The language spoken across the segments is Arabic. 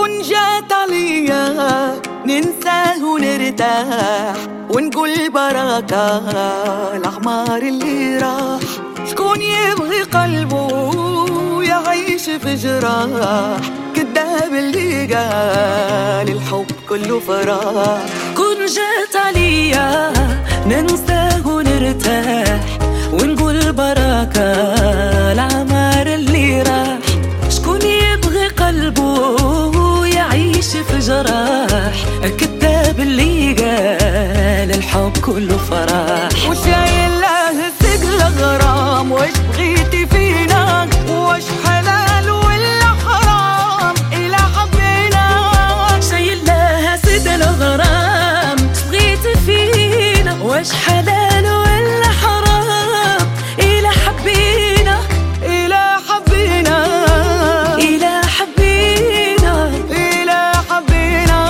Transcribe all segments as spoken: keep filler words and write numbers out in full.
كون جات عليا ننساه ونرتاح ونقول بركة الأعمار اللي راح. شكون يبغي قلبه يعيش في جراح، كذاب اللي قال الحب كله فراح. كون جات عليا ننساه ونرتاح ونقول بركة الأعمار اللي راح. شكون يبغي قلبه يعيش في جراح، كذاب اللي قال الحب كله فراح. وشايل له ثقل غرام، وش بغيتي فينا وش حلال ولا حرام إلا حبينا. شايل له ثقل غرام، وش بغيتي فينا وش حلال ولا حرام إلا حبينا. إلا حبينا إلا حبينا إلا حبينا.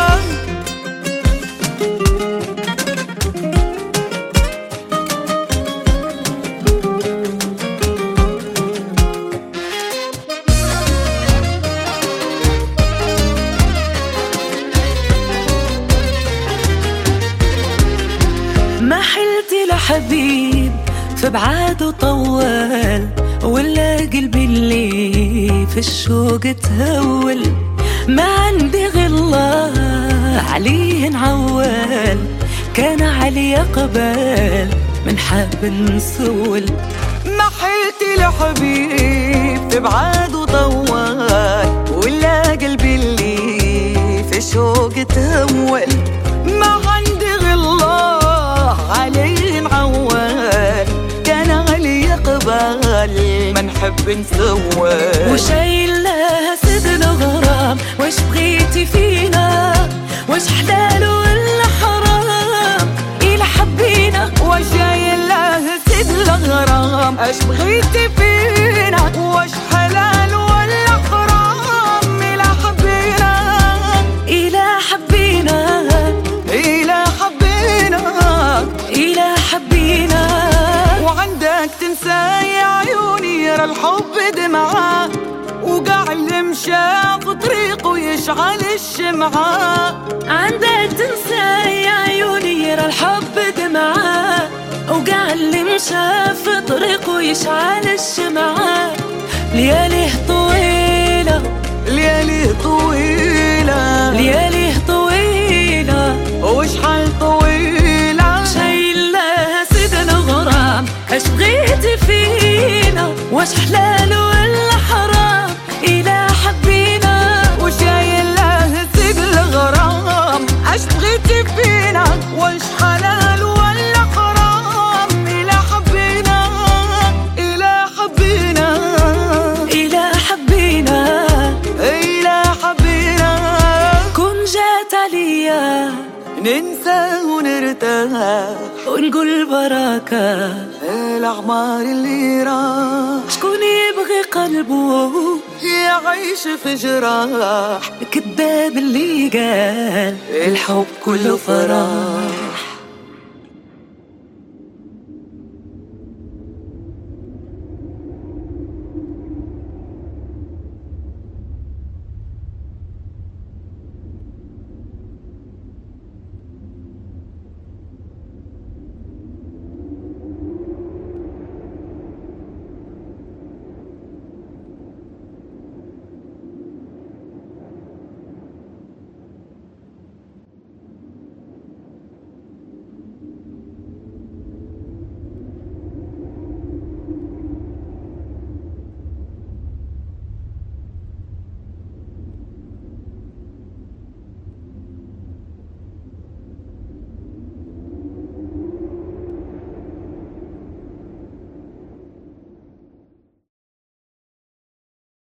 ما حلت لحبيب في بعاده طول، ولا قلبي اللي في الشوق تهول. ما عندي غلا عليه نعول، كان علي قبل من حب نسول. ما حلت لحبيب في بعاده طول، ولا قلبي اللي في شوق تهول. ما عندي غلا عليه نعول، كان علي قبل ما نحب نسول. وشايل لها سدل غرام، وش بغيتي فينا وش حلال ولا حرام إلا حبينا. وشايل له سدل غرام، اش بغيتي فينا وش حلال ولا حرام إلا حبينا. إلا حبينا إلا حبينا إلا حبينا. وعندك تنسى يا عيوني يرى الحب دمعة، وقاع اللي مشى في طريقه يشعل الشمعة. عندك تنسى يا عيوني يرى الحب دمعة، وقاع اللي مشى في طريقه يشعل الشمعة. لياليه طويلة لياليه طويلة لياليه طويلة وشحال طويلة. شايل لها سدل غرام، اش بغيتي فينا وش حلال ولا حرام إلا حبينا. وشايل له ثقل غرام، اش بغيتي فينا وش حلال ولا حرام إلا حبينا. إلا حبينا إلا حبينا إلا حبينا. كون جات عليا ننسى ونرتاح ونقول بركة الأعمار اللي راح. شكون يبغي قلبه يعيش في جراح، كذاب اللي قال الحب كله فراح.